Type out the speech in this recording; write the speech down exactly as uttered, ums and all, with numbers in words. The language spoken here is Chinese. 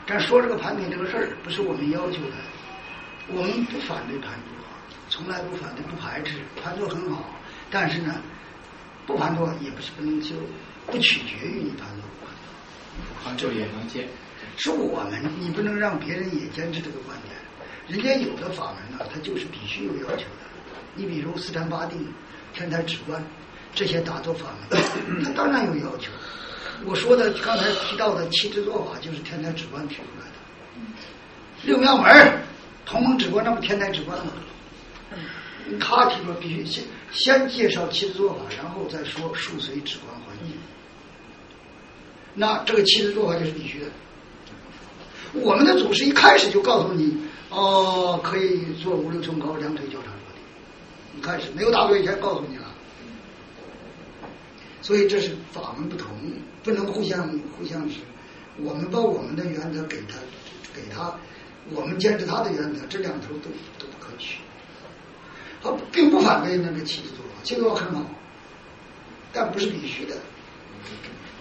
但说这个盘腿这个事儿，不是我们要求的，我们不反对盘坐，从来不反对，不排斥，盘坐很好。但是呢，不盘坐也不是不能修，不取决于你盘坐不盘坐。 盘坐也能见， 是我们，你不能让别人也坚持这个观点。人家有的法门呢，它就是必须有要求的。你比如四禅八定、天台止观这些打坐法门，它当然有要求。我说的刚才提到的七支做法，就是天台止观提出来的。六妙门、同盟止观，那不天台止观吗？他提出必须先先介绍七支做法，然后再说数随止观环境。那这个七支做法就是必须的。我们的祖师一开始就告诉你，哦，可以做五六冲高，两腿交叉落地。一开始没有大腿以前告诉你了。所以这是法门不同，不能互相互相是。我们把我们的原则给他，给他，我们坚持他的原则，这两头都都不可取。他并不反对那个七支做法，七支做法很好，但不是必须的。